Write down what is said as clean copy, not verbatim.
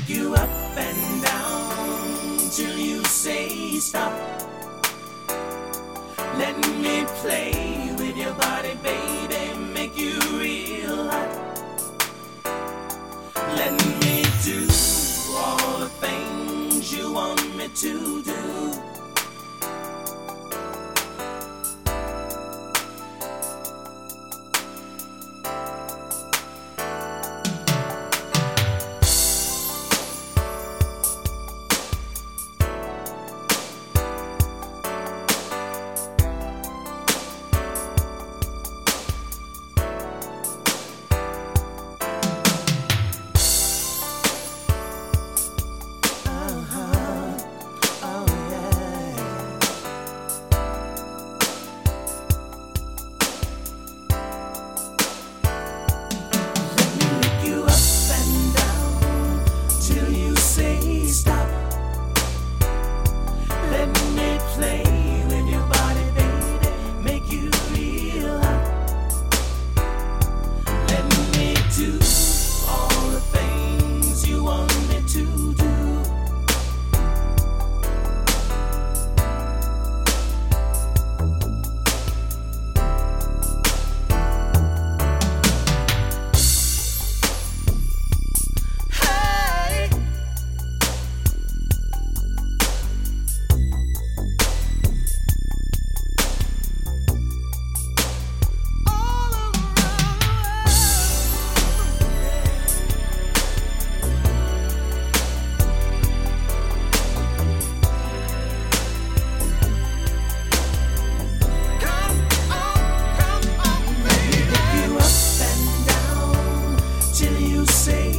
lick you up and down till you say stop. Let me play with your body, baby, make you real hot. Let me do all the things you want me to do. Say